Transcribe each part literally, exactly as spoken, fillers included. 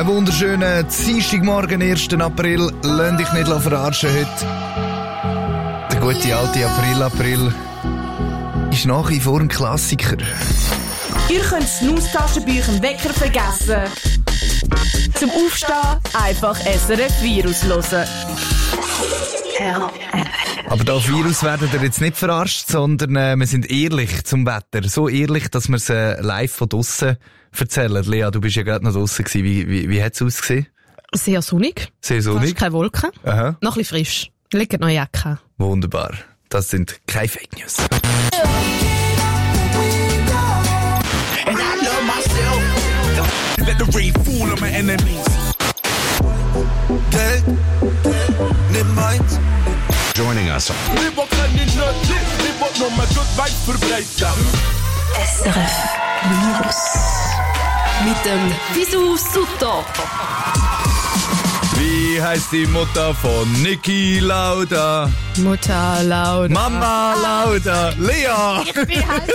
Einen wunderschönen Dienstagmorgen, ersten April. Lass dich nicht verarschen heute. Der gute alte April, April ist nach wie vor ein Klassiker. Ihr könnt Snooze-Taschenbücher im Wecker vergessen. Zum Aufstehen einfach S R F Virus hören. Aber da auf Virus werden wir jetzt nicht verarscht, sondern äh, wir sind ehrlich zum Wetter. So ehrlich, dass wir es äh, live von draussen erzählen. Lea, du bist ja gerade noch draussen gewesen. Wie, wie, wie hat es ausgesehen? Sehr sonnig. Sehr sonnig. Fast keine Wolken. Aha. Noch ein bisschen frisch. Liegt noch Jacke. Wunderbar. Das sind keine Fake News. And I love myself. Let the rain fall on my enemies. Geld, nimm meins. Joining us. S R F Virus. Mit dem Visu Sutter. Wie heisst die Mutter von Niki Lauda? Mutter Lauda. Mama Lauda. Lea. Ich bin halt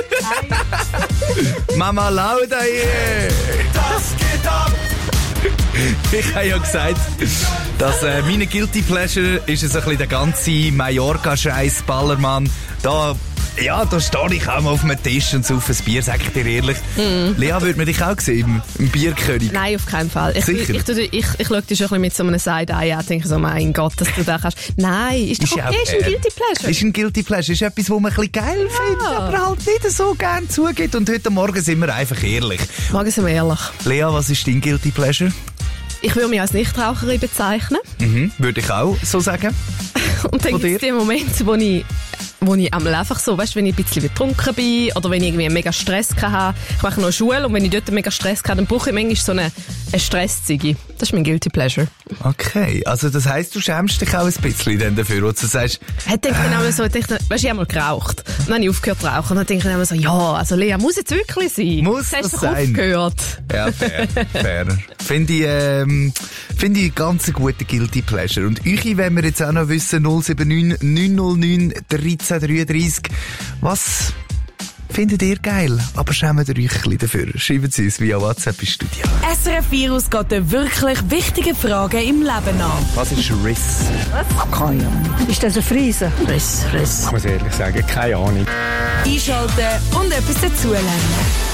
Mama Lauda, yeah. Das geht ab. Ich habe ja gesagt, dass äh, meine Guilty Pleasure ist es ein bisschen der ganze Mallorca-Scheiß, Ballermann. Da, ja, da stehe ich auch mal auf einem Tisch und saufe ein Bier, sag ich dir ehrlich. Mm. Lea, würde man dich auch sehen im, im Bierkönig? Nein, auf keinen Fall. Ich, Sicher? Ich, ich, ich, ich schaue dich schon ein bisschen mit so einem Side-Eye an, denke so, mein Gott, dass du da kannst. Nein, ist doch okay, ist ein Guilty Pleasure. Ist ein Guilty Pleasure, ist etwas, was man ein bisschen geil Ja. findet, aber halt nicht so gerne zugeht. Und heute Morgen sind wir einfach ehrlich. Morgen sind wir ehrlich. Lea, was ist dein Guilty Pleasure? Ich würde mich als Nichtraucherin bezeichnen. Mhm, würde ich auch so sagen. Und dann Von gibt es dir? die Momente, wo ich, wo ich einmal einfach so, weißt, wenn ich ein bisschen betrunken bin oder wenn ich irgendwie mega Stress hatte. Ich mache noch Schule und wenn ich dort mega Stress hatte, dann brauche ich manchmal so eine, eine Stressziege. Das ist mein Guilty Pleasure. Okay, also das heisst, du schämst dich auch ein bisschen dann dafür, wo du sagst, Hat ich dann einmal so, ich dachte, weißt, ich habe mal geraucht. Dann habe ich aufgehört zu rauchen. Und dann denke ich einmal so, ja, also Lea, muss jetzt wirklich sein? Muss Jetzt hast das du doch sein? aufgehört. ja, fair, fair. Finde ich, ähm, finde ich ganz einen guten Guilty Pleasure. Und euch, wenn wir jetzt auch noch wissen, null sieben neun neun null neun dreizehn dreiunddreißig, was findet ihr geil? Aber schämt ihr euch ein bisschen dafür? Schreibt sie uns via WhatsApp ins Studio. S R F Virus geht den wirklich wichtigen Fragen im Leben an. Was ist Riss? Keine Ahnung. Ist das ein Friese? Riss, Riss. Ich muss ehrlich sagen, keine Ahnung. Einschalten und etwas dazulernen.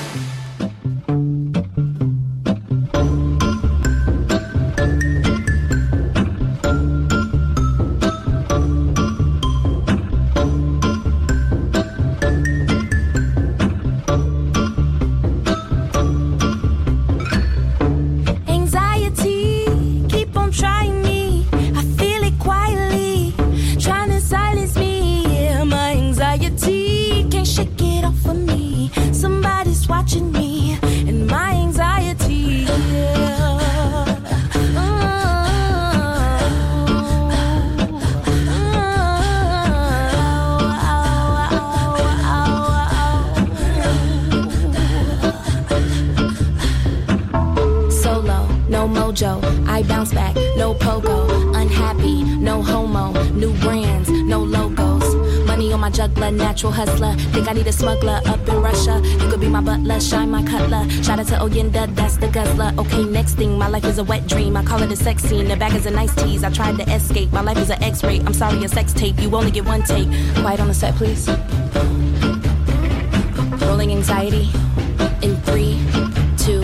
Anxiety, keep on trying me. I feel it quietly, trying to silence me. Yeah, my anxiety can't shake it off of me. Somebody's watching me, and my anxiety. Yeah. Solo, no mojo, I bounce back, no pogo, unhappy, no homo, new brands, no logos, money on my juggler, natural hustler, think I need a smuggler up in Russia, you could be my butler, shine my cutler, shout out to Oyenda, that's the guzzler, okay next thing, my life is a wet dream, I call it a sex scene, the bag is a nice tease, I tried to escape, my life is an x-ray, I'm sorry a sex tape, you only get one take, quiet on the set please, rolling anxiety, in three, two,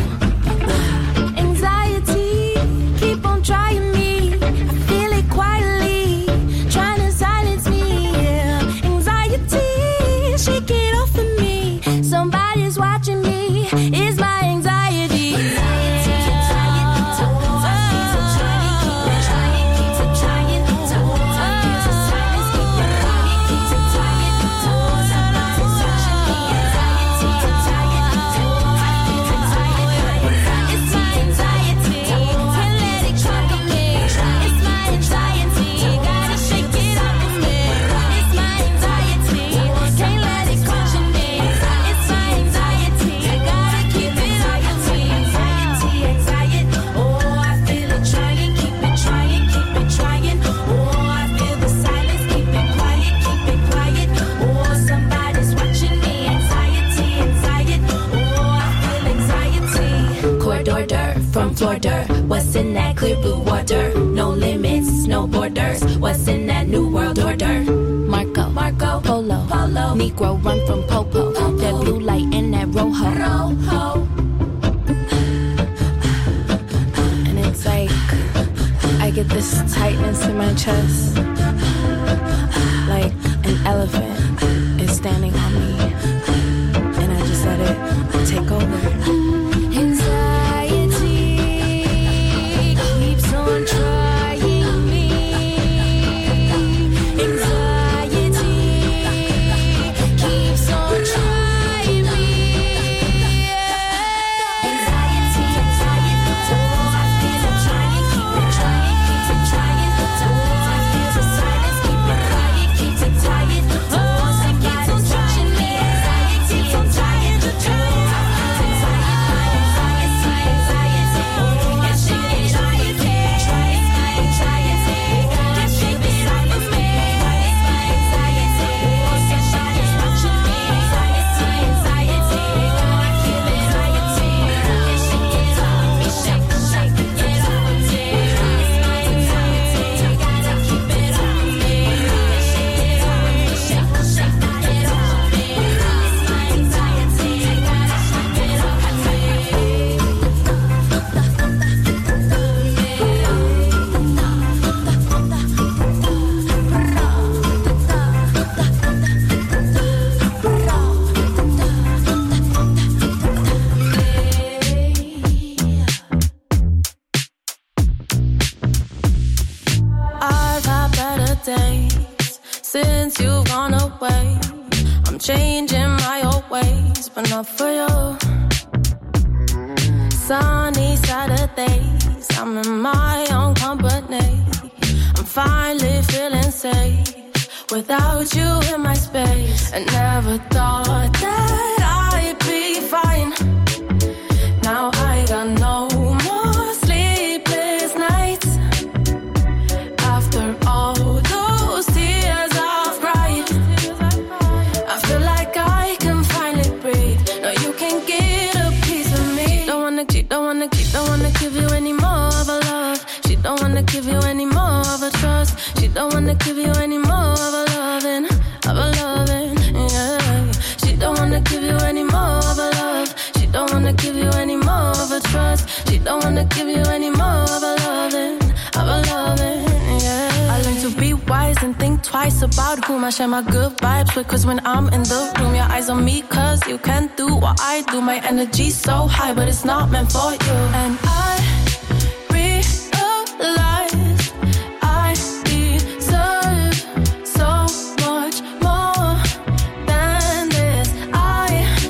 anxiety, keep on trying me. I feel it quietly, trying to silence me. Yeah. Anxiety, shake it off of me. Somebody's watching me. Is my anxiety? dear blue water. No limits, no borders. What's in that new world order? Marco, Marco, Polo, Polo. Negro run from Popo. Popo. That blue light and that rojo. Rojo. And it's like I get this tightness in my chest, like an elephant is standing on me, and I just let it take over. Changing my old ways, but not for you. Sunny Saturdays, I'm in my own company. I'm finally feeling safe without you in my space. I never thought that I'd be fine. Now I got no more sleepless nights. After all those tears I've cried, I feel like I can finally breathe. No, you can't get a piece of me. Don't wanna keep, don't wanna keep, don't wanna give you any more of a love. She don't wanna give you any more of a trust. She don't wanna give you any more of a loving, of a loving, yeah. She don't wanna give you any more of a love. She don't wanna give you any more of a trust. She don't wanna give you any more of a loving, of a loving, yeah. I learned to be wise and think twice about whom I share my good vibes with. Cause when I'm in the room, your eyes on me. Cause you can't do what I do. My energy's so high, but it's not meant for you. And I realize I deserve so much more than this. I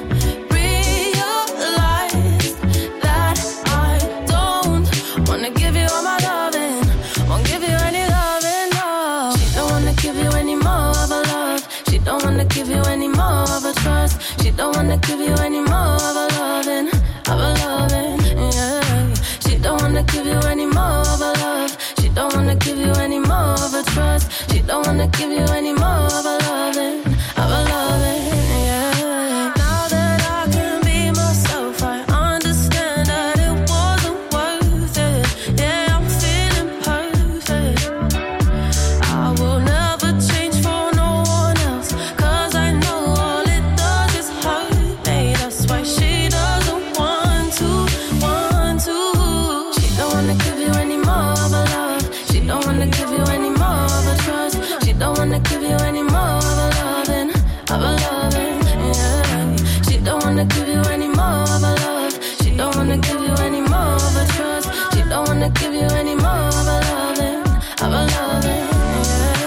realize that I don't wanna give you all my loving, won't give you any loving, no. She don't wanna give you any more of a love. She don't wanna give you any more of a trust. She don't wanna give you any more of a loving, of a loving, yeah. She don't wanna give you any more of a love. She don't wanna give you any more of a trust. She don't wanna give you any more of a loving, of a loving, yeah. Now that I can be myself, I understand that it wasn't worth it. Yeah, I'm feeling perfect. I will never change for no one else. Cause I know all it does is hurt me. That's why she doesn't want to, want to. She don't wanna give you any more of a love. She don't wanna give you any more of a trust. She don't wanna give you any more of a loving, of a loving, yeah. She don't wanna give you any more of a love. She don't wanna give you any more of a trust. She don't wanna give you any more of a loving, of a loving, yeah.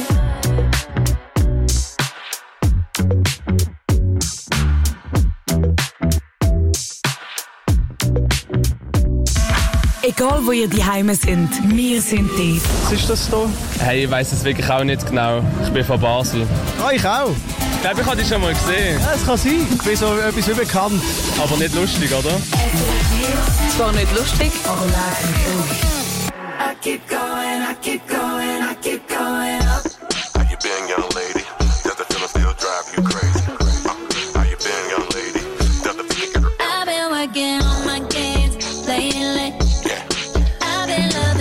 Egal wo ihr daheim sind, wir sind dort. Was ist das hier? Hey, ich weiss es wirklich auch nicht genau. Ich bin von Basel. Ah, ich auch. Ich glaube, ich habe dich schon mal gesehen. Ja, das kann sein. Ich bin so etwas wie bekannt. Aber nicht lustig, oder? Zwar nicht lustig, aber I keep going, I keep going, I keep going up. How you been, young lady? Does the feeling still drive you crazy? Uh, how you been, young lady? Does the feeling get her? I've been working on my games lately. Yeah. I've been loving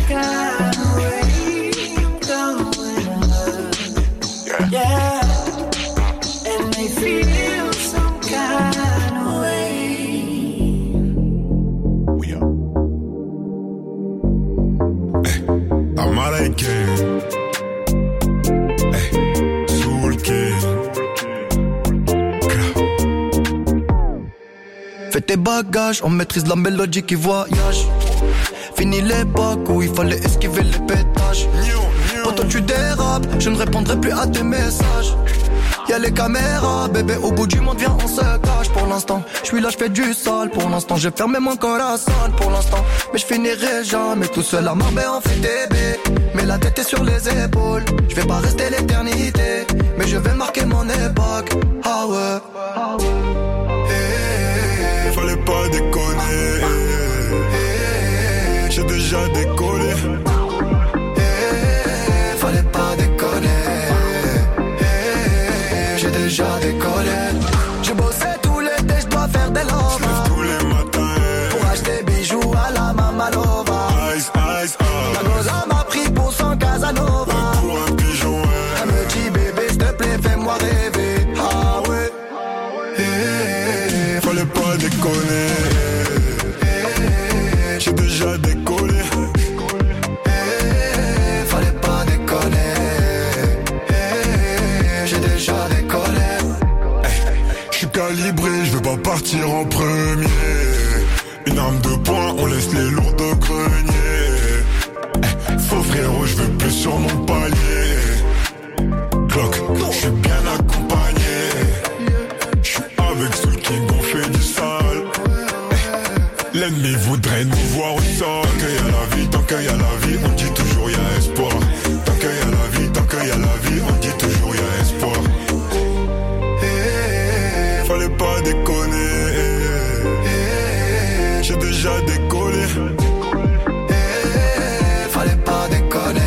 kind of way. I'm going up. Yeah. And they feel some kind of way. We are. Hey, I'm out again. Hey, Soul King. Fais tes bagages, on maîtrise la mélodie qui voyage. Fini l'époque où il fallait esquiver les pétages. Pourtant tu dérapes, je ne répondrai plus à tes messages. Y'a les caméras, bébé, au bout du monde, viens, on se cache. Pour l'instant, je suis là, je fais du sale. Pour l'instant, j'ai fermé mon corazon. Pour l'instant, mais je finirai jamais tout seul à Marbella, on fait des baies. Mais la tête est sur les épaules. Je vais pas rester l'éternité, mais je vais marquer mon époque. Ah ouais, ah ouais. Fallait pas déconner. J'ai déjà décollé. Fallait pas déconner. J'ai déjà décollé. J'ai bossé tout l'été, je dois faire des lovas. J'lève tous les matins pour acheter bijoux à la Mamalova. Ice, ice, oh. La goza m'a pris pour son Casanova. Ouais, pour un pigeon, ouais. Elle me dit bébé, s'il te plaît, fais-moi rêver. Ah ouais. Hey, fallait pas déconner. J'ai déjà décollé. Hey, fallait pas déconner. Hey, j'ai déjà décollé. Je suis calibré, je veux pas partir en premier. Une arme de poing, on laisse les lourds de grenier. Hey, faux frérot, je veux plus sur mon palier. Glock, je suis bien accompagné. Je suis avec Soul King, on fait du sale. Hey, l'ennemi voudrait nous voir au sol. Tant qu'il y a la vie, tant qu'il y a la vie, on dit toujours y a espoir. Tant qu'il y a la vie, tant qu'il y a la vie, on dit toujours y a espoir. Hey, fallait pas déconner. Hey, j'ai déjà décollé. Hey, fallait pas déconner.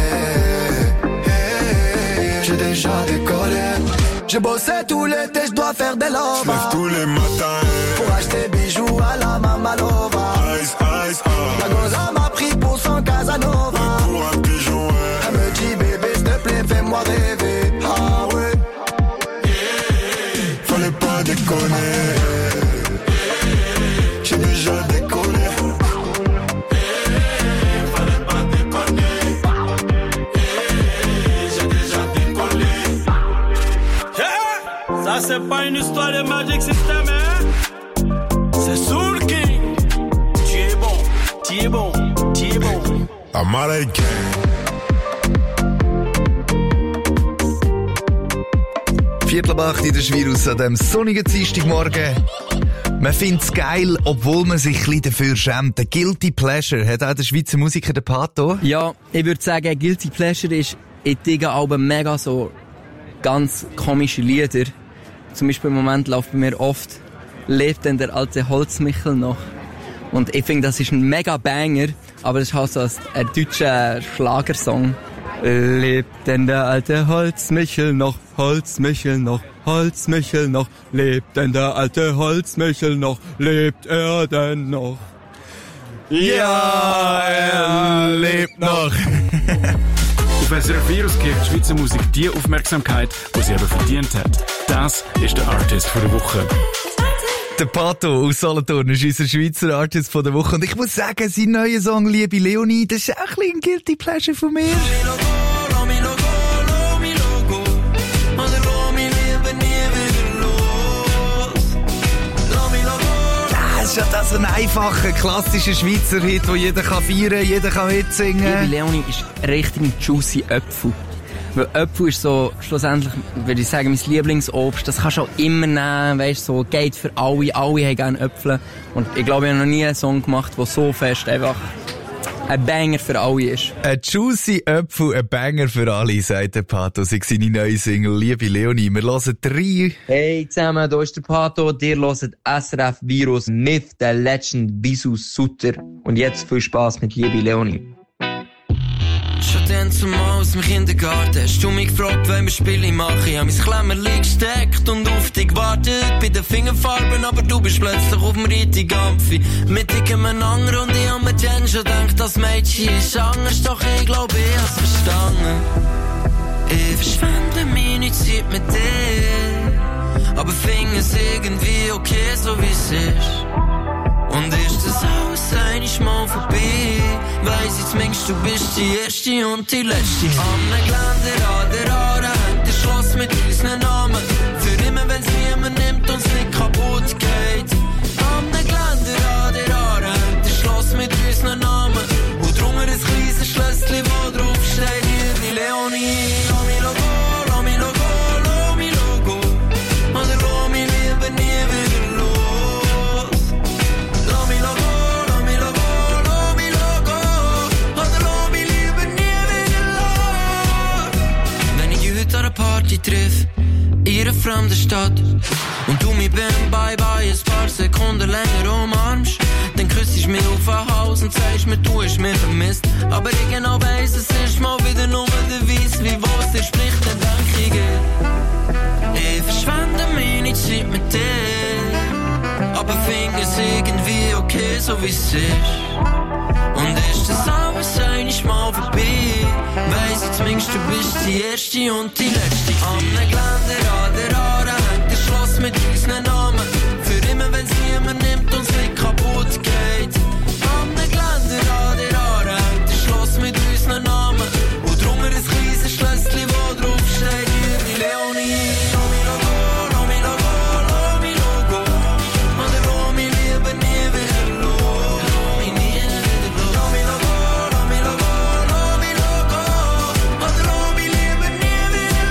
Hey, j'ai déjà décollé. J'ai bossé tout l'été, je dois faire des lovas. J'lève tous les matins pour acheter bijoux à la Mamalova. Ice, ice, oh. La goza m'a pris pour son Casanova. Ouais, pour un pigeon, ouais. Elle me dit bébé, s'il te plaît, fais-moi rêver. Ah ouais. Fallait pas déconner. J'ai déjà décollé. Fallait pas déconner. J'ai déjà décollé. Yeah! Ça c'est pas une histoire de Magic System, hein? C'est Soul King. Tu es bon, tu es bon, tu es bon. I'm out again. Viertel ab acht in der Schweiz an diesem sonnigen Dienstagmorgen. Man findet es geil, obwohl man sich ein bisschen dafür schämt. Der Guilty Pleasure hat auch der Schweizer Musiker, der Pato. Ja, ich würde sagen, Guilty Pleasure ist, ich digge aber mega so ganz komische Lieder. Zum Beispiel im Moment läuft bei mir oft «Lebt denn der alte Holzmichel noch?» Und ich finde, das ist ein mega Banger, aber das ist halt so ein deutscher Schlagersong. Lebt denn der alte Holzmichel noch, Holzmichel noch, Holzmichel noch, lebt denn der alte Holzmichel noch, lebt er denn noch? Ja, er lebt noch. Auf S R F Virus gibt die Schweizer Musik die Aufmerksamkeit, die sie eben verdient hat. Das ist der Artist der Woche. Der Pato aus Solothurn ist unser Schweizer Artist von der Woche. Und ich muss sagen, sein neuer Song «Liebe Leonie», das ist auch ein bisschen ein Guilty Pleasure von mir. Das ist ja das ein einfacher, klassischer Schweizer Hit, den jeder kann feiern, jeder kann mitsingen. «Liebe Leonie» ist richtig juicy Äpfel. Weil Äpfel ist so, schlussendlich, würde ich sagen, mein Lieblingsobst. Das kannst du auch immer nehmen, weisst, so, geht für alle. Alle haben gerne Äpfel. Und ich glaube, ich habe noch nie einen Song gemacht, der so fest einfach ein Banger für alle ist. Ein juicy Äpfel, ein Banger für alle, sagt der Pato. Sie seine neue Single «Liebe Leonie». Wir hören drei. Hey zusammen, hier ist der Pato. Ihr hört S R F Virus mit der Legend Bisu Sutter. Und jetzt viel Spass mit «Liebe Leonie». Schon dann zumal aus dem Kindergarten hast du mich gefragt, wenn wir Spiele machen. Ich hab mein Klemmerli gesteckt und auf dich gewartet. Bei den Fingerfarben, aber du bist plötzlich auf dem richtigen Amphi. Mit irgendeinem und ich hab mir dann schon gedacht, das Mädchen ist anders. Doch ich glaube, ich hab's verstanden. Ich verschwende meine Zeit mit dir, aber finde es irgendwie okay, so wie es ist. Und ist das alles einiges Mal vorbei, weiss ich zumindest, du bist die Erste und die Letzte. Am Geländer an der Aare hängt ein Schloss mit unseren Namen. Für immer, wenn's niemand nimmt, uns nicht kaputt geht. Am Geländer an der Aare hängt ein Schloss mit unseren Namen. Und drunter ein kleines Schlösschen, wo drauf steht, hier die Leonie. Lass mich go, lass mich go, lass mich go. Oder lass mich lieber nie wieder los. Lass mich go, lass mich go, lass mich go. Oder lass mich lieber nie wieder los. Wenn ich dich heute an einer Party triff, in einer fremden Stadt, und du mich beim Bye-Bye ein paar Sekunden länger umarmst, dann küsst du mich auf den Hals und sagst mir, du hast mich vermisst. Aber ich genau weiss, es ist mal wieder nur der Weiss, wie was dir spricht, dann denk ich, ich verschwende meine Zeit mit dir, aber finde es irgendwie okay, so wie es ist. Und ist das alles einiges Mal vorbei, weiss ich zumindest, du bist die Erste und die Letzte. Am Geländer an der Aare hängt ein Schloss mit unseren Namen. Für immer, wenn's niemand nimmt, uns nicht kaputt geht. Am Geländer an der Aare hängt ein Schloss mit unseren Namen. Und drunter ein kleines Schlösschen, wo drauf steht, hier die Leonie. Lass mich go, lass mich go, lass mich go. Oder lass mich lieber nie wieder los. Lass mich nie wieder los. Lass mich go, lass mich go, lass mich go. Oder lass mich lieber nie wieder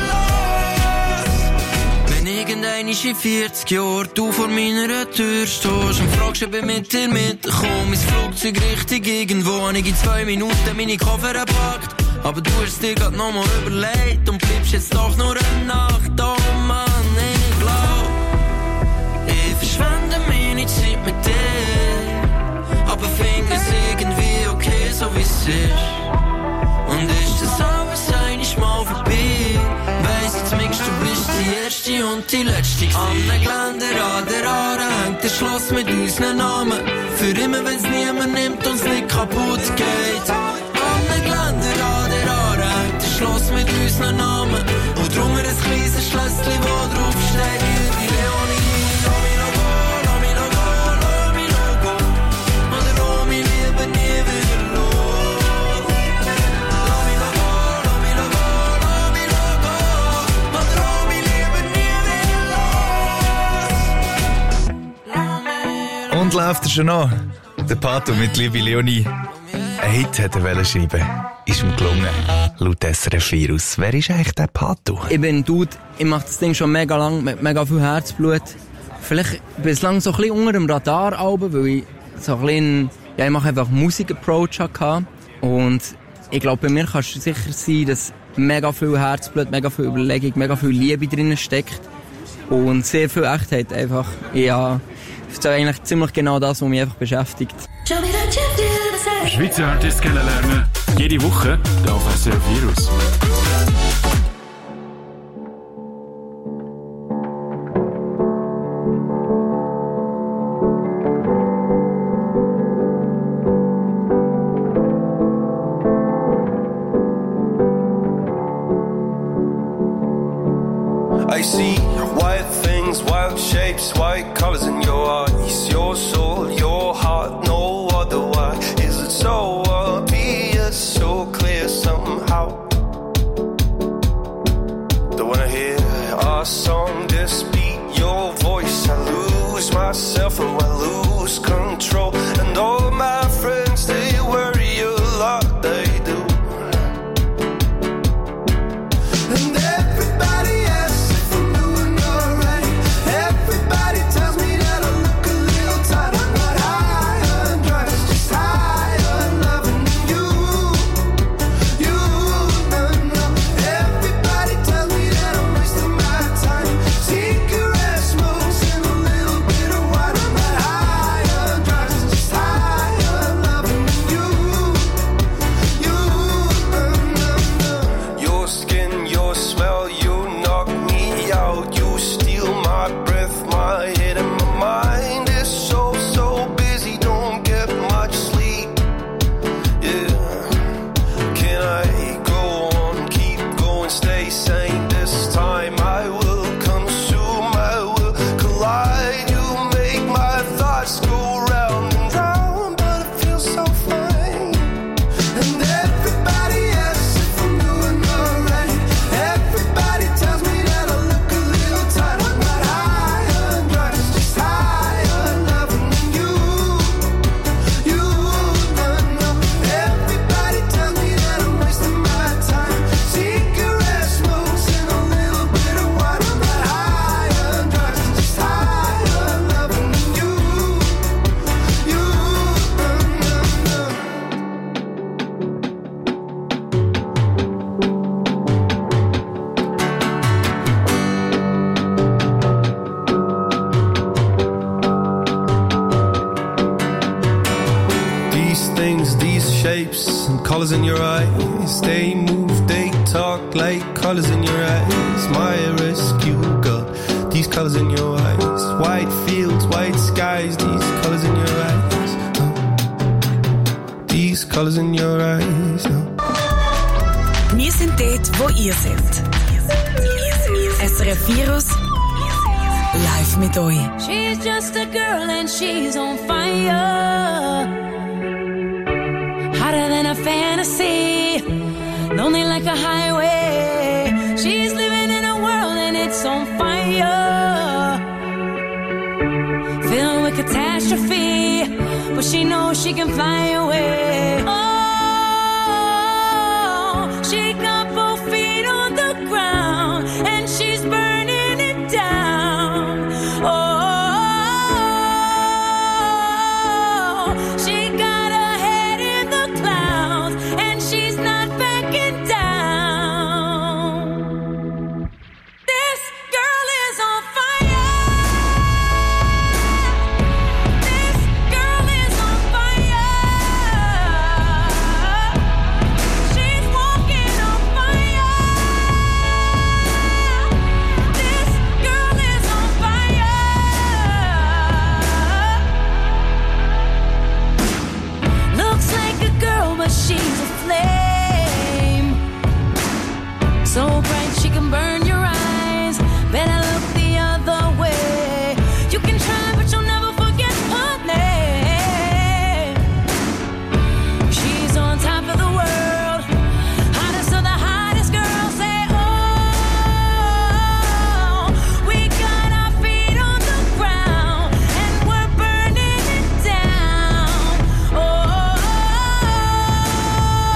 los. Wenn irgendein ist in vierzig Jahren du vor meiner Tür stehst und fragst, ob ich mit dir mitkomme, mein Flugzeug richtig irgendwo, habe ich in zwei Minuten meine Koffer gepackt. Aber du hast dir grad noch mal überlegt und bleibst jetzt doch nur eine Nacht. Oh Mann, ich glaub, ich verschwende meine Zeit mit dir, aber finde es irgendwie okay, so wie es ist. Und ist das alles einiges Mal vorbei, weiss ich zumindest, du bist die Erste und die Letzte. Am Geländer an der Aare hängt ein Schloss mit unseren Namen. Für immer, wenn's niemand nimmt, uns nicht kaputt geht. Am Geländer an der Aare hängt ein Schloss mit unseren Namen. Und drunter ein kleines Schlösschen, wo drauf steht, hier die Leonie. Lass mich go, lass mich go, lass mich go. Oder lass mich lieber nie wieder los. Lass mich go, lass mich go, lass mich go. Oder lass mich lieber nie wieder los. Und läuft er schon an? Der Pato mit Liebe Leonie. Ein Hit hätte er wollen schreiben. Ist ihm gelungen. Laut S R F Virus. Wer ist eigentlich der Pato? Ich bin ein Dude, ich mache das Ding schon mega lang, mit mega viel Herzblut. Vielleicht bislang so ein bisschen unter dem Radar, weil ich so ein bisschen, ja, ich mache einfach Musik-Approach hatte. Und ich glaube, bei mir kannst du sicher sein, dass mega viel Herzblut, mega viel Überlegung, mega viel Liebe drin steckt. Und sehr viel Echtheit einfach. Ja, das ist eigentlich ziemlich genau das, was mich einfach beschäftigt. Schweizer Artists kennenlernen. Jede Woche hier auf S R F Virus. I see wild things, wild shapes, white colors in your eyes. Your soul, your heart, no other. Why is it so obvious, so clear somehow? Don't wanna hear our song, this beat, your voice. I lose myself and I lose control. And all my friends, they worry a lot, they do. And everybody asks if I'm doing alright. Everybody tells me that I look a little tired. I'm not high on drugs, just high on loving you. You, no, no. Everybody tells me that I'm wasting my time. and colors in your eyes. They move, they talk like colors in your eyes. My rescue girl, these colors in your eyes. White fields, white skies, these colors in your eyes. Oh. These colors in your eyes. Oh. Wir sind dort, wo ihr seid. S R F Virus live mit euch. She's just a girl and she's on fire. Hotter than a fantasy, lonely like a highway. She's living in a world and it's on fire, filled with catastrophe, but she knows she can fly away. Oh, she got both feet on the ground and she's burning it down. Oh, she got her head in the clouds and she's not backing down. This girl is on fire. This girl is on fire. She's walking on fire. This girl is on fire. Looks like a girl, but she's a flame. So bright she can burn your eyes. Better look the other way. You can try, but you'll never forget her name. She's on top of the world, hottest of the hottest girls. Say, oh, we got our feet on the ground and we're burning it down. Oh,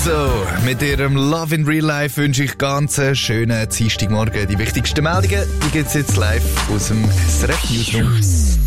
Lizzo, mit ihrem Love in Real Life wünsche ich ganz einen schönen Dienstagmorgen. Die wichtigsten Meldungen, die gibt es jetzt live aus dem S R F Newsroom.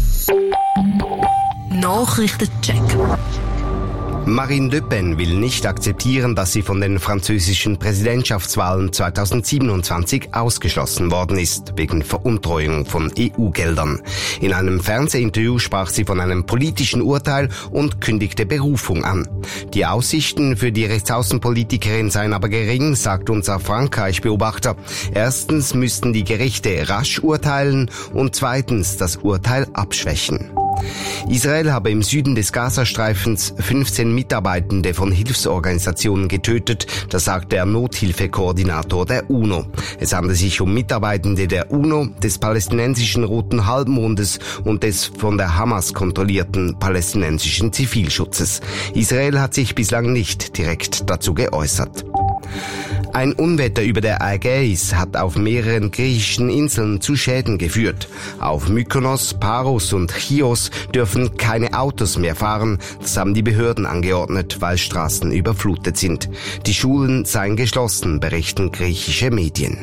Nachrichtencheck. Marine Le Pen will nicht akzeptieren, dass sie von den französischen Präsidentschaftswahlen zweitausendsiebenundzwanzig ausgeschlossen worden ist, wegen Veruntreuung von E U-Geldern. In einem Fernsehinterview sprach sie von einem politischen Urteil und kündigte Berufung an. Die Aussichten für die Rechtsaußenpolitikerin seien aber gering, sagt unser Frankreich-Beobachter. Erstens müssten die Gerichte rasch urteilen und zweitens das Urteil abschwächen. Israel habe im Süden des Gazastreifens fünfzehn Mitarbeitende von Hilfsorganisationen getötet, das sagt der Nothilfekoordinator der UNO. Es handelt sich um Mitarbeitende der UNO, des palästinensischen Roten Halbmondes und des von der Hamas kontrollierten palästinensischen Zivilschutzes. Israel hat sich bislang nicht direkt dazu geäußert. Ein Unwetter über der Ägäis hat auf mehreren griechischen Inseln zu Schäden geführt. Auf Mykonos, Paros und Chios dürfen keine Autos mehr fahren. Das haben die Behörden angeordnet, weil Straßen überflutet sind. Die Schulen seien geschlossen, berichten griechische Medien.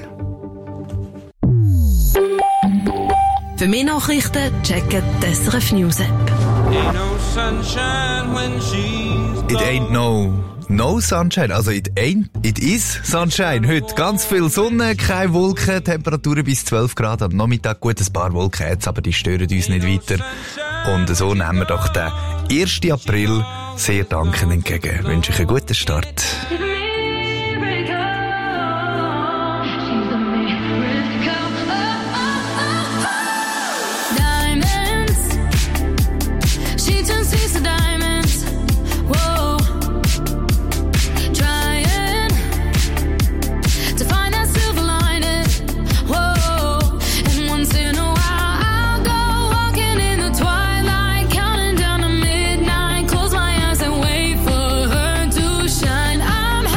Für mehr Nachrichten checken die S R F News App. It ain't no... No sunshine, also it ain't, it is sunshine. Heute ganz viel Sonne, keine Wolken, Temperaturen bis zwölf Grad. Am Nachmittag gut ein paar Wolken jetzt, aber die stören uns nicht weiter. Und so nehmen wir doch den ersten April sehr dankend entgegen. Ich wünsche euch einen guten Start. I'm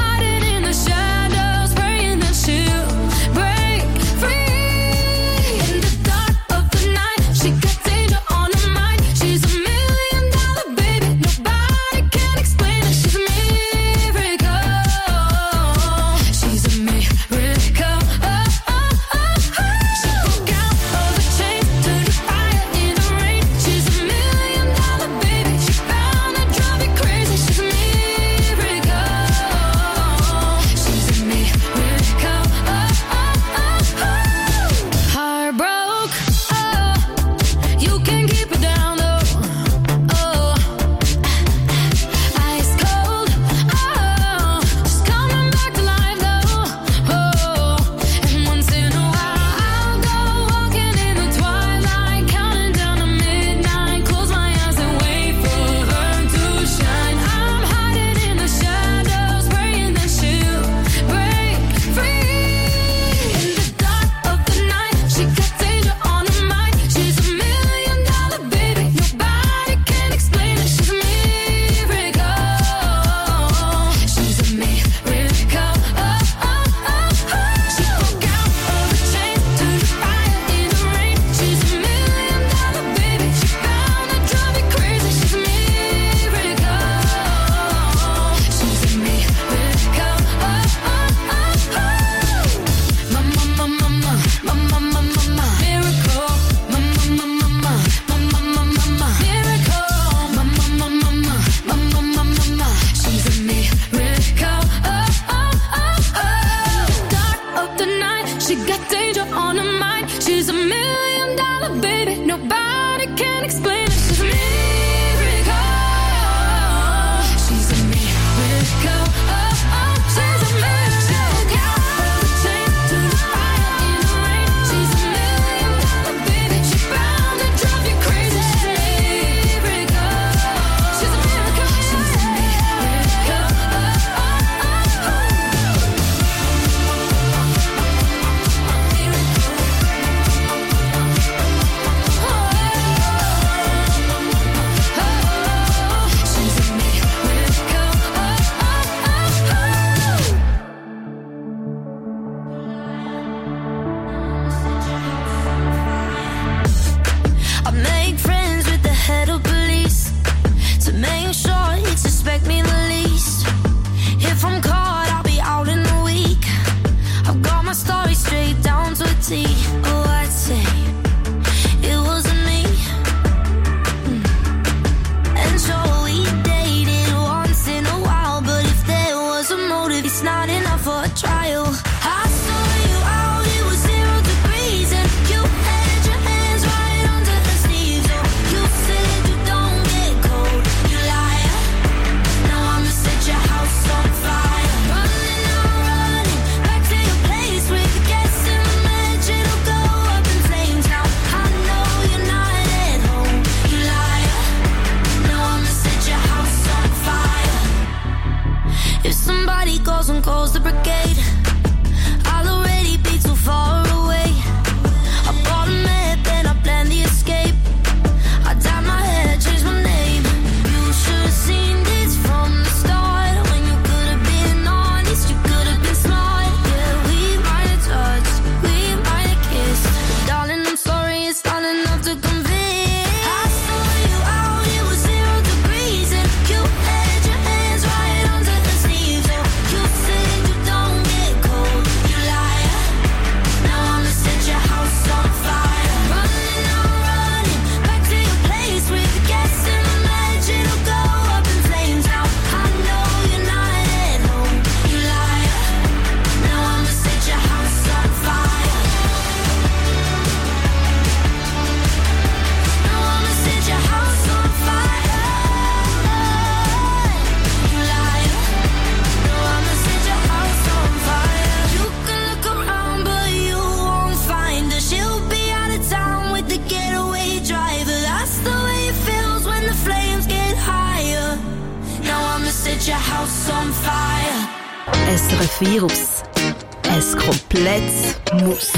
house on fire. S R F Virus. Ein komplettes Muss.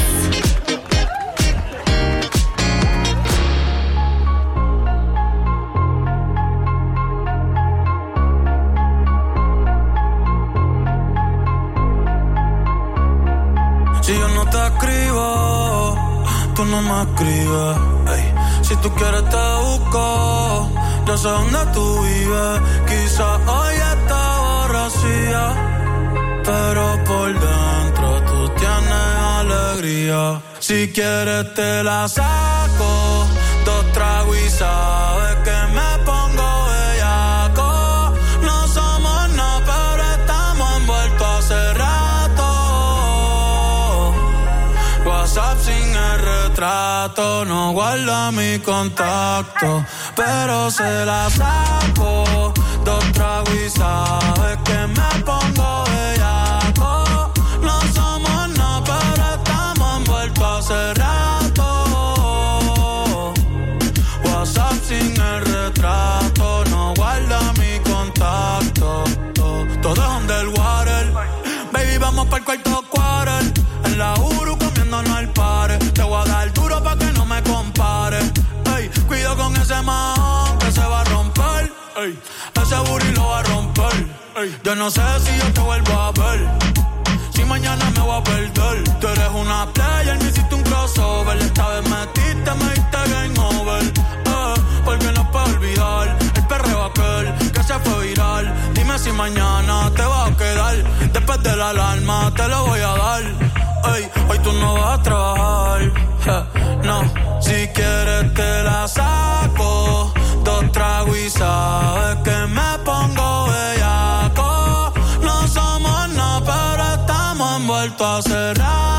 Si yo no te escribo, tú no me escribes. Ey. Si tú quieres te busco, yo sé dónde tú vives. Quizás hoy está borracía, pero por dentro tú tienes alegría. Si quieres te la saco, dos tragos y sabes que me pongo bellaco. No somos nada, pero estamos envueltos hace rato. WhatsApp sin el retrato, no guarda mi contacto, pero se la saco. Dos tragos y sabes que me pongo bellaco. No somos nada, pero estamos envueltos hace rato. WhatsApp sin el retrato, no guarda mi contacto. Todo es underwater. Baby, vamos pa'l cuarto quarter. En la Uru comiéndonos al par. Te voy a dar duro pa' que no me compare. Ey, cuido con ese man que se va a romper. Ey, ese booty lo va a romper. Ey, yo no sé si yo te vuelvo a ver. Si mañana me voy a perder. Tú eres una player, me hiciste un crossover. Esta vez metiste, me diste game over. Eh, porque no puedo olvidar el perreo aquel que se fue viral. Dime si mañana te vas a quedar. Después de la alarma te lo voy a dar. Ey, hoy tú no vas a trabajar. Eh, no, si quieres te la saco. Dos tragos y sabes que me pongo bellaco. No somos nada, pero estamos envueltos hace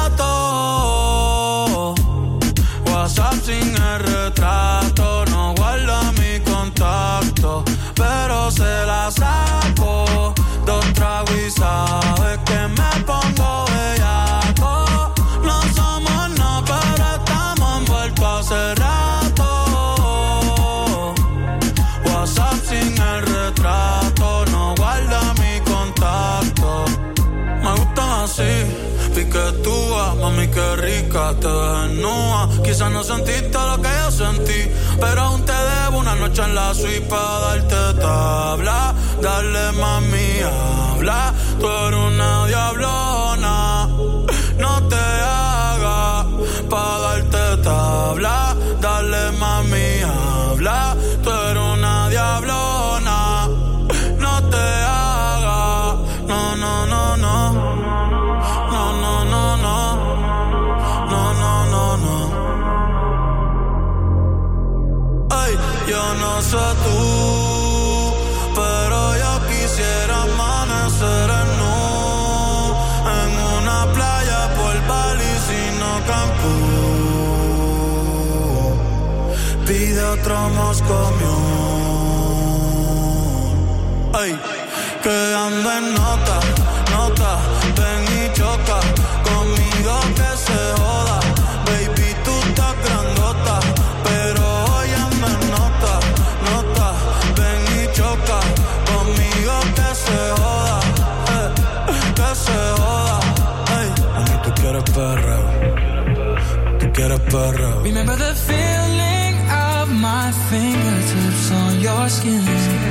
rato. WhatsApp sin el retrato, no guarda mi contacto, pero se la saco. Dos tragos y sabes que me pongo bellaco. No somos nada, pero estamos envueltos hace rato. WhatsApp sin el retrato, no guarda mi contacto. Me gustan así, piquetúa, mami qué rica, te ves desnuda. Quizás no sentiste lo que yo sentí, pero aún te debo una noche en la suite para darte tabla. Dale mami, habla, tú eres una diablona. No te hagas para darte tabla. Dale mami, habla, tú eres una diablona. No te hagas, no, no, no, no. No, no, no, no. No, no, no, no. Ay, yo no sé tú, pero yo quisiera amanecer en nu, en una playa por Bali, sino Cancún. Pide otro Moscow. Ay, que ando en nota, nota, ven y choca conmigo que se joda. Baby, tú estás grandota, pero hoy ando en nota, nota, ven y choca conmigo que se joda, eh, que se joda. Ay, mami, tú quieres perreo, tú quieres perreo. Remember the feeling of my fingertips on your skin,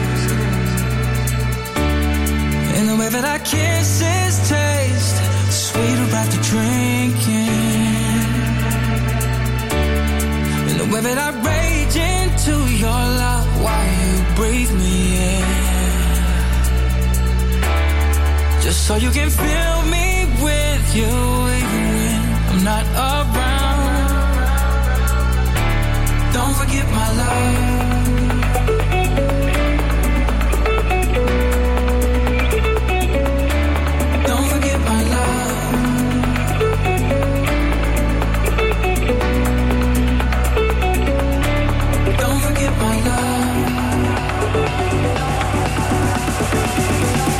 and the way that our kisses taste sweeter after drinking, and the way that I rage into your love while you breathe me in, just so you can fill me with you even when I'm not around. Don't forget my love.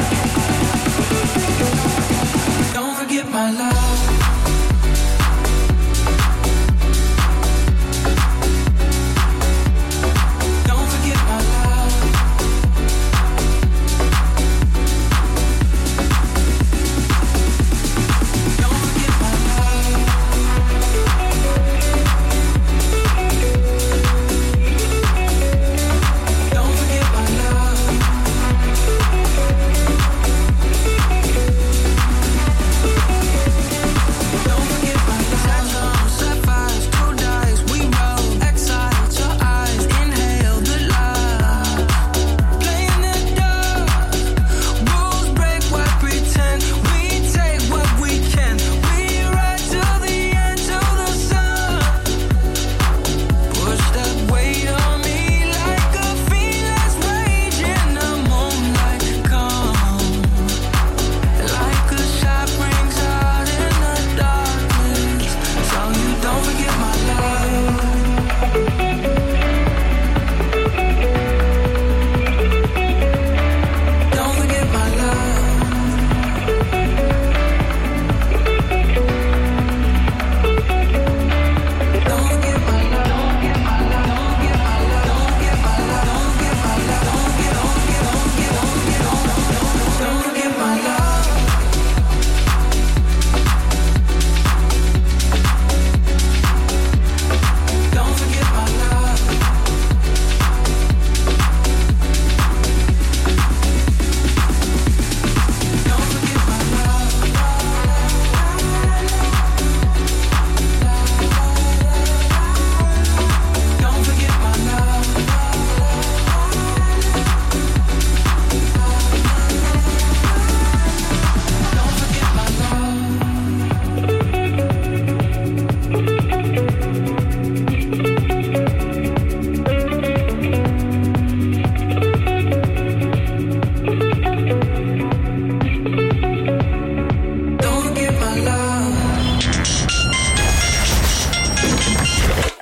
My love.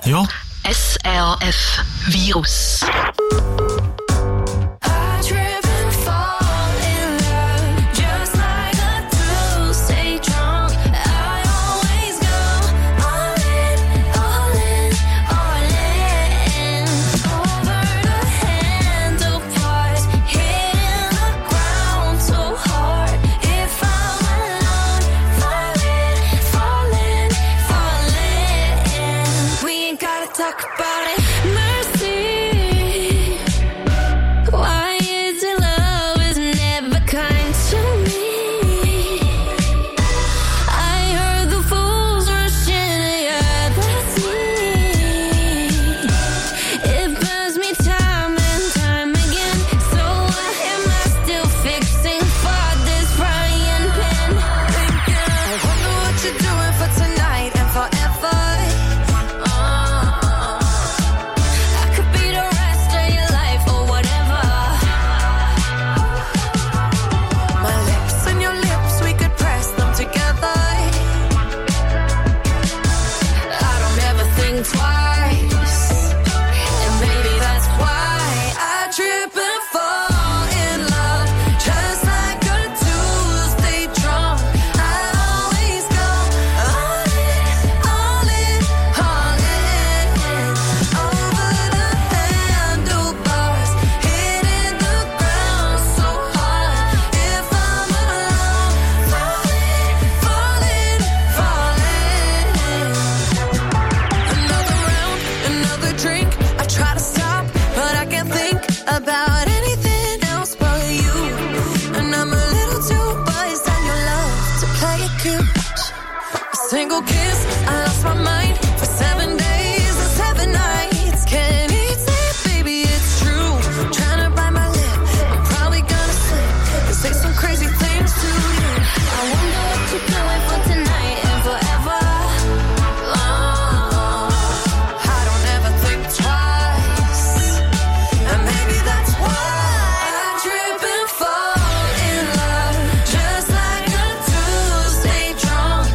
Ja. S R F Virus. Talk about it. Mercy. Why is it love is never kind to me? I heard the fools rushing to yeah, that's me. It burns me time and time again. So why am I still fixing for this frying pan? I wonder what you're doing for tonight and forever. Single kiss, I lost my mind for seven days and seven nights. Can't eat, sleep, baby, it's true. Trying to bite my lip, I'm probably gonna slip and say some crazy things to you. I wonder what you're doing for tonight and forever. Oh, I don't ever think twice, and maybe that's why I trip and fall in love, just like I do. Stay drunk.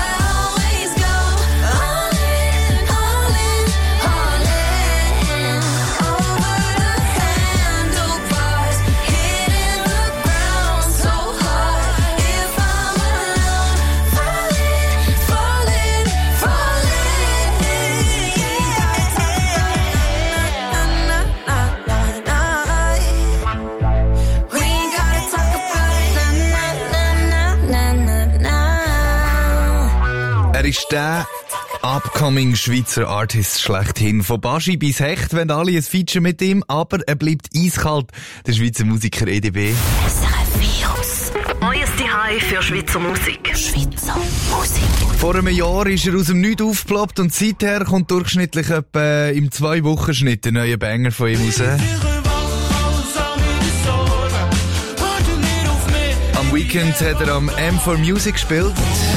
Er ist der upcoming Schweizer Artist schlechthin. Von Baschi bis Hecht wollen alle ein Feature mit ihm, aber er bleibt eiskalt. Der Schweizer Musiker E D B. S R F Virus. Neues Zuhause für Schweizer Musik. Schweizer Musik. Vor einem Jahr ist er aus dem Nichts aufgeploppt und seither kommt durchschnittlich etwa im Zwei-Wochen-Schnitt ein neuer Banger von ihm raus. Am Weekend hat er am M four Music gespielt.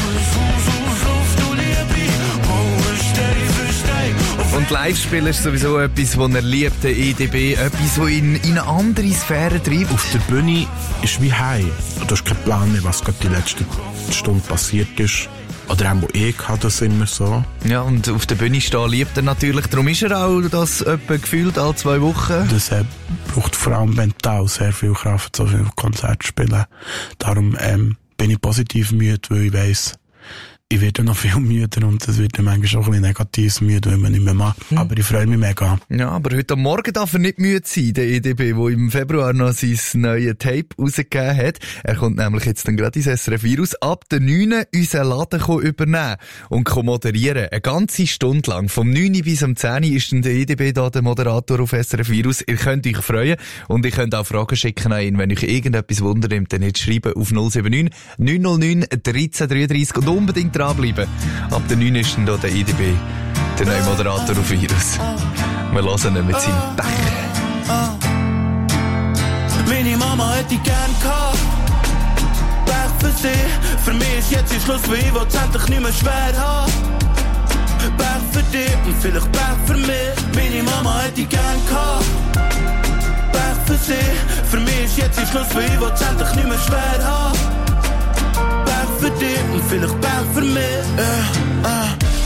Und Live-Spielen ist sowieso etwas, das er liebt, der E D B. Etwas, das ihn in eine andere Sphäre treibt. Auf der Bühne ist wie heim. Du hast keinen Plan mehr, was gerade die letzte Stunde passiert ist. Oder auch, wo ich hatte, das immer so. Ja, und auf der Bühne stehen liebt er natürlich. Darum ist er auch das etwa gefühlt alle zwei Wochen. Das äh, braucht vor allem mental sehr viel Kraft, so viel Konzert spielen. Darum ähm, bin ich positiv müde, weil ich weiss, ich werde noch viel müder und das wird dann manchmal auch ein bisschen negatives müde, wenn man nicht mehr macht. Hm. Aber ich freue mich mega. Ja, aber heute am Morgen darf er nicht müde sein, der E D B, der im Februar noch sein neues Tape rausgegeben hat. Er kommt nämlich jetzt dann gerade ins S R F Virus ab der neun unseren Laden übernehmen und moderieren. Eine ganze Stunde lang. Vom neun bis um zehn ist dann der E D B da, der Moderator auf S R F Virus. Ihr könnt euch freuen und ihr könnt auch Fragen schicken an ihn. Wenn euch irgendetwas wundernimmt, dann jetzt schreiben auf null sieben neun neun null neun eins drei drei drei und unbedingt dranbleiben. Ab der neun ist dann da der E D B, der neue Moderator auf Virus. Wir hören ihn mit seinem Becher. Meine Mama hätte ich gern gehabt. Pech für sie. Für mich ist jetzt der Schluss, weil ich es endlich nicht mehr schwer haben. Pech für dich und vielleicht Pech für mich. Meine Mama hätte ich gern gehabt. Pech für sie. Für mich ist jetzt der Schluss, weil ich es endlich nicht mehr schwer haben. Pech für dich und vielleicht Pech für mich. Äh, äh.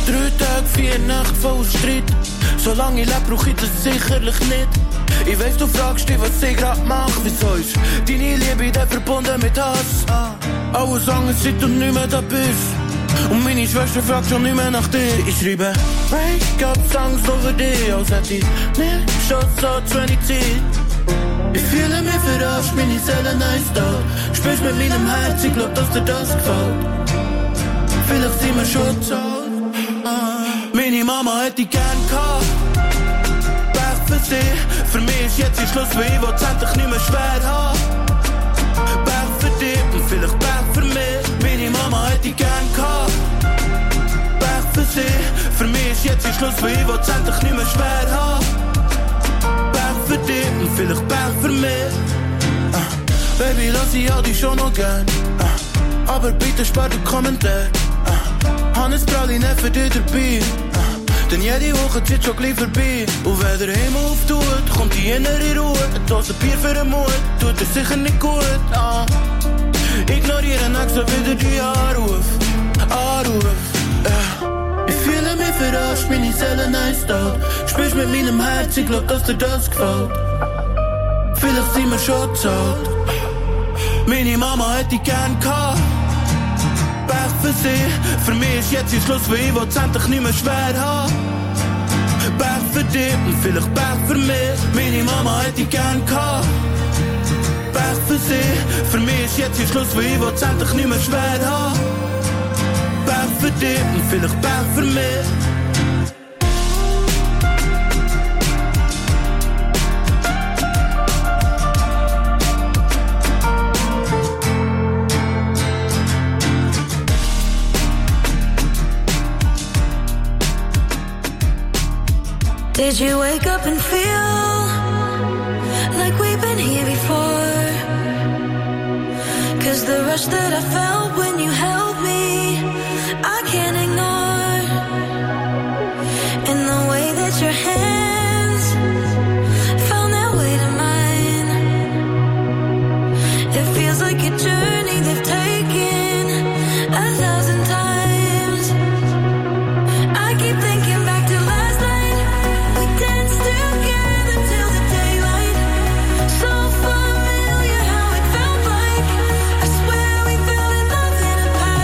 Drei Tage, vier Nächte voll Streit. Solange ich lebe, brauch ich das sicherlich nicht. Ich weiss, du fragst dich, was ich grad mach. Wieso ist deine Liebe dann verbunden mit Hass? Alles anders, seit du nicht mehr da bist. Und meine Schwester fragt schon nicht mehr nach dir. Ich schreibe Break-up-Songs nur für dich, als hätte ich nicht schon so zwanzig Zeit. Ich fühle mich verarscht, meine Seele nice da. Spürst mit meinem Herz, ich glaub, dass dir das gefällt. Vielleicht sind wir schon zu alt. Meine Mama hätte ich gern gehabt. Pech für sie. Für mich ist jetzt der Schluss, weil ich will's endlich nicht mehr schwer haben. Pech für dich und vielleicht Pech für mich. Meine Mama hätte ich gern gehabt. Pech für sie. Für mich ist jetzt der Schluss, weil ich will's endlich nicht mehr schwer haben. Pech für dich und vielleicht Pech für mich. uh, Baby, lass ich all die schon noch gern. uh, Aber bitte spar den Kommentar. uh, Hannes Praline für dich dabei. uh, Denn jede Woche zieht schon gleich vorbei. Und wenn der Himmel auftut, kommt die innere Ruhe. Eine Dose Bier für den Mut, tut dir sicher nicht gut. uh. Ignoriere nächste wieder die Anruf. Anruf, ja. Ich fühle mich verarscht, meine Seele nice da. Spürst mit meinem Herz, ich glaub, dass dir das gefällt. Vielleicht sind wir schon zu alt. Meine Mama hätte ich gern gehabt. Pech für sie. Für mich ist jetzt der Schluss, weil ich will's endlich nicht mehr schwer haben. Pech für dich und vielleicht Pech für mich. Meine Mama hätte ich gern gehabt. Pech für sie. Für mich ist jetzt der Schluss, weil ich will's endlich nicht mehr schwer haben. Pech für dich und vielleicht Pech für mich. Did you wake up and feel like we've been here before? Cause the rush that I felt when you held me, I can't ignore. And the way that your hands found their way to mine, it feels like a journey they've taken a thousand times. I keep thinking back to last night. Dance together till the daylight. So familiar how it felt like. I swear we fell in love in a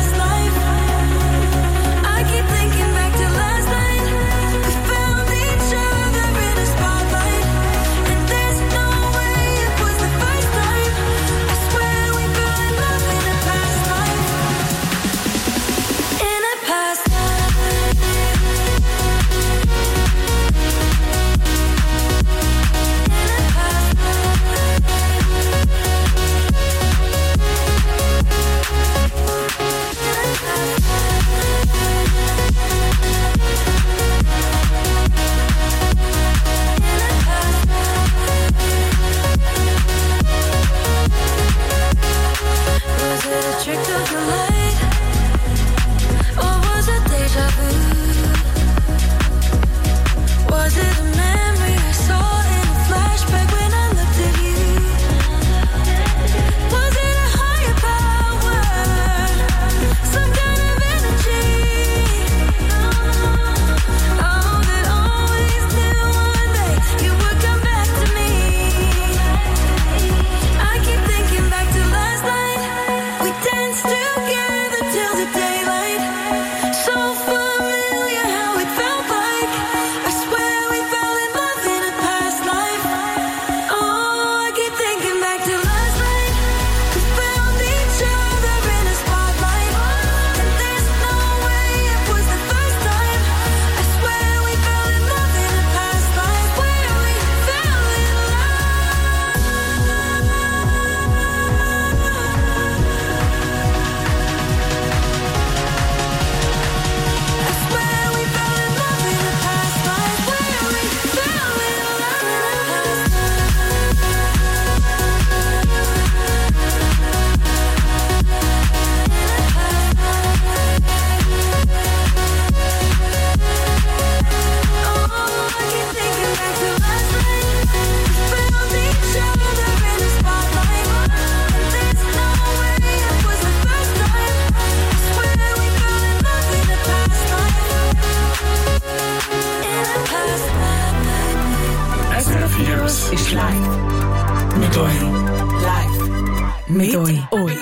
Virus ist live. Mit euch. Live. Mit euch. euch.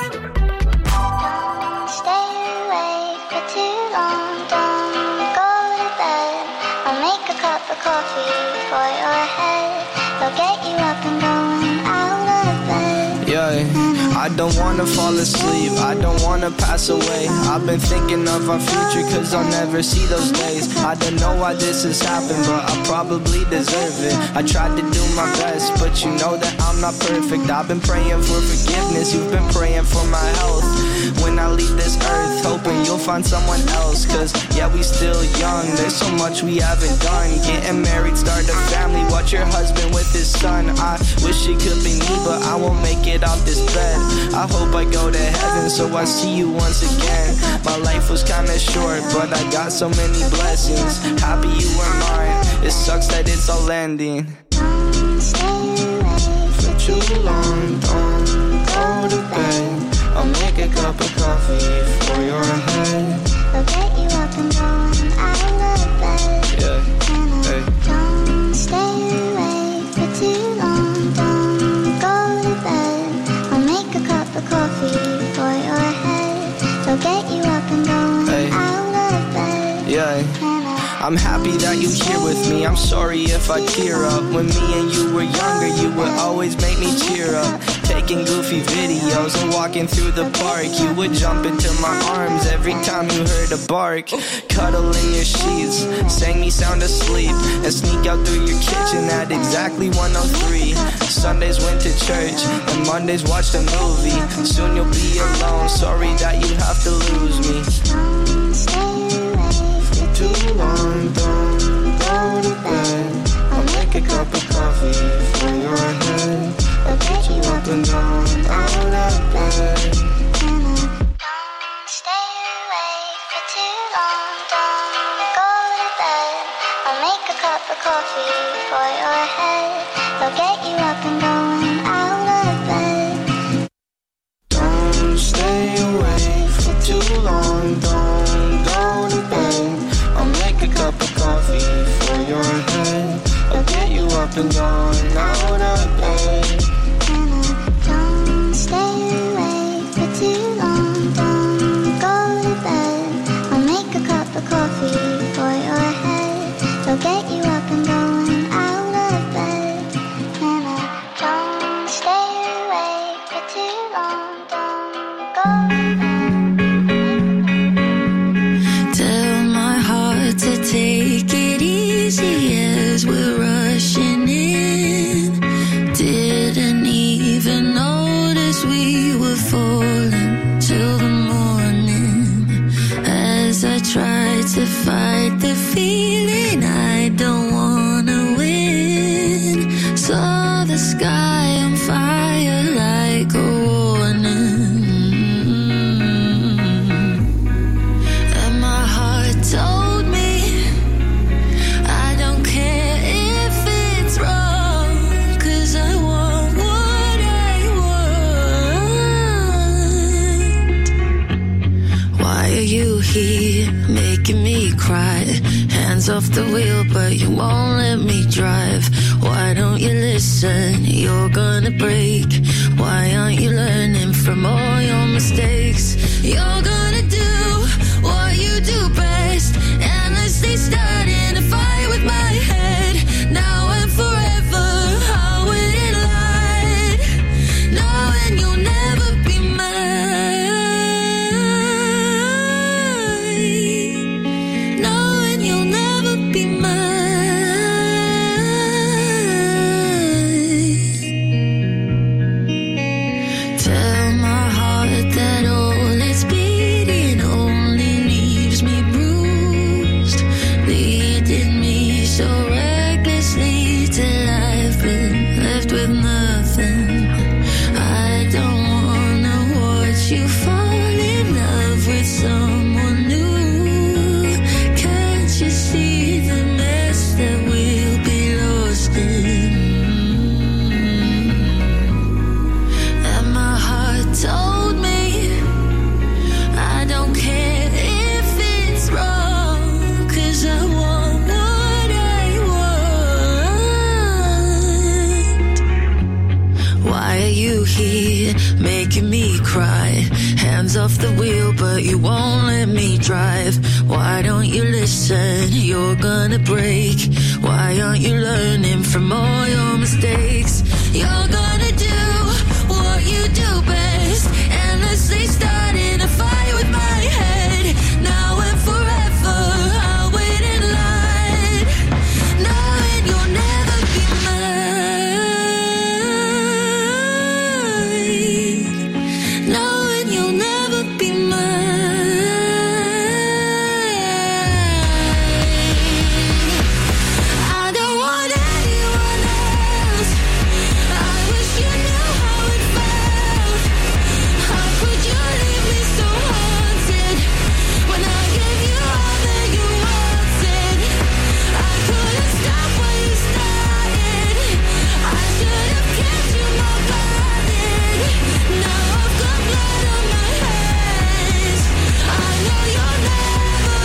I don't wanna fall asleep, I don't wanna pass away. I've been thinking of our future cause I'll never see those days. I don't know why this has happened, but I probably deserve it. I tried to do my best, but you know that I'm not perfect. I've been praying for forgiveness, you've been praying for my health. When I leave this earth, hoping you'll find someone else. Cause yeah, we still young, there's so much we haven't done. Getting married, start a family, watch your husband with his son. I wish it could be me, but I won't make it off this bed. I hope I go to heaven so I see you once again. My life was kinda short, but I got so many blessings. Happy you were mine, it sucks that it's all ending. For too long, don't go to bed. I'll make a cup of coffee for your head. I'll get you up and going out of bed. Yeah, hey. Don't stay awake for too long, don't go to bed. I'll make a cup of coffee for your head. I'll get you up and going hey. out of bed. Yeah. I'm happy that you're here with me. I'm sorry if I tear up. When me and you were younger, you would always make me cheer up. Taking goofy videos and walking through the park. You would jump into my arms every time you heard a bark. Cuddle in your sheets, sang me sound asleep, and sneak out through your kitchen at exactly one oh three. Sundays went to church, and Mondays watched a movie. Soon you'll be alone, sorry that you have to lose me. Too long, don't go to bed. I'll make a cup of coffee for your head. I'll get you up and down, out of bed. Don't stay awake for too long, don't go to bed. I'll make a cup of coffee for your head. I'll get you up and going out of bed. Don't stay awake for too long, don't go to bed. I'll make a cup of coffee for your head. I'll get you up and going out of bed. Don't stay awake for too long, don't go to bed. I'll make a cup of coffee for your head. I'll get you up and going out of bed. Don't stay awake for too long, don't go to bed. Tell my heart to take it easy as we're rushing in. Didn't even notice we were falling till the morning. As I tried to fight the feeling I don't wanna win. Saw the sky on fire like a warning. And my heart told me I don't care if it's wrong, cause I want what I want. Why are you here making me cry? Hands off the wheel but you won't let me drive. Why don't you listen? You're gonna break. Why aren't you learning from all your mistakes? You're gonna do what you do best. Endlessly starting a fight with my head. Now and forever, how would it lie? Knowing you'll never be mine. Knowing you'll never be mine. Tell my heart that all its beating only leaves me bruised. The cry. Hands off the wheel, but you won't let me drive. Why don't you listen? You're gonna break. Why aren't you learning from all your mistakes? You're gonna do what you do best. Endlessly starting a fight with my head. Now and forever, I'll wait in line, knowing you'll never be mine. Knowing you'll never be mine. I don't want anyone else. I wish you knew how it felt. How could you leave me so haunted when I gave you all that you wanted? I couldn't stop what you started. I should have kept you more guarded. Now I've got blood on my hands. I know you'll never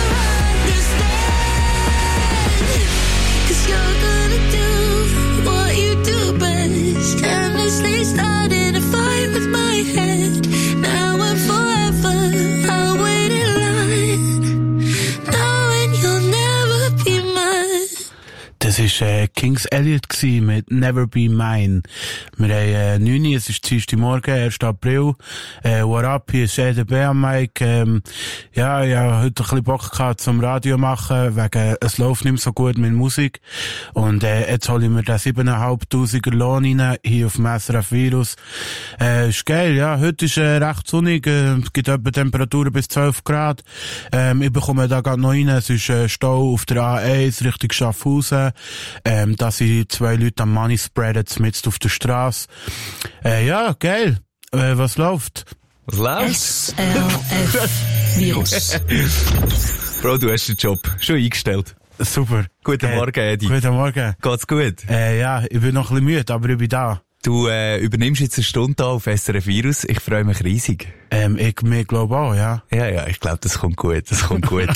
understand. 'Cause you're gonna do what you do best. Endlessly starting a fight with my head. Now and forever, I'll wait in line, knowing you'll never be mine. Das war äh, Kings Elliot gsi mit Never Be Mine. Wir haben äh, neun Uhr, es ist Dienstag Morgen, erster April. Äh, what up, hier ist E D B am Mic. Ähm, ja, ich hatte heute ein bisschen Bock gehabt zum Radio machen, wegen es läuft nicht mehr so gut mit Musik. Und äh, jetzt hole ich mir den siebeneinhalbtausender Lohn rein, hier auf dem S R F Virus. Äh, ist geil, ja. Heute ist äh, recht sonnig, äh, es gibt etwa Temperaturen bis zwölf Grad. Ähm, ich bekomme da gerade noch rein, es ist äh, Stau auf der A eins Richtung Schaffhausen. Ähm, da sind zwei Leute am Money spreaden, mitten auf der Straße. Äh, ja, geil. Äh, was läuft? Was läuft? S R F Virus. Bro, du hast den Job schon eingestellt. Super. Guten äh, Morgen, Edi. Guten Morgen. Geht's gut? Äh, ja, ich bin noch ein bisschen müde, aber ich bin da. Du äh, übernimmst jetzt eine Stunde da auf S R F Virus. Ich freue mich riesig. Ähm, ich mir glaube auch, ja. Ja, ja, ich glaube, das kommt gut. Das kommt gut.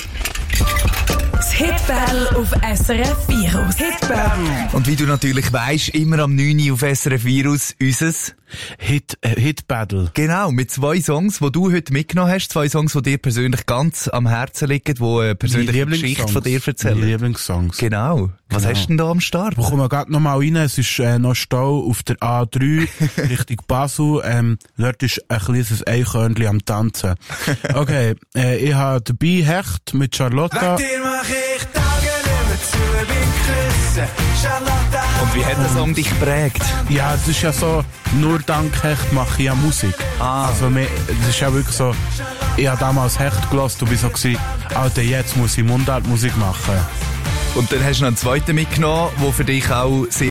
Das Hitbattle auf S R F Virus. Hitbattle. Und wie du natürlich weisst, immer am neun Uhr auf S R F Virus unseres Hit, äh, Hitbattle. Genau, mit zwei Songs, die du heute mitgenommen hast. Zwei Songs, die dir persönlich ganz am Herzen liegen, die eine persönliche Geschichte von dir erzählen. Meine Lieblingssongs. Genau. Was Genau. hast du denn da am Start? Wir kommen gerade noch mal rein. Es ist äh, noch Stau auf der A drei Richtung Basel. Ähm, dort ist ein kleines Eichhörnchen am Tanzen. Okay, äh, ich habe dabei Hecht mit Charlotta. Wegen dir mach ich Tage nicht mehr zu, bin Küsse, Charlotte. Und wie hat der Song dich geprägt? Ja, es ist ja so, nur dank Hecht mache ich ja Musik. Ah. Also, es ist ja wirklich so, ich habe damals Hecht gehört und bin so gewesen, Alter, jetzt muss ich Mundartmusik machen. Und dann hast du noch einen zweiten mitgenommen, der für dich auch sehr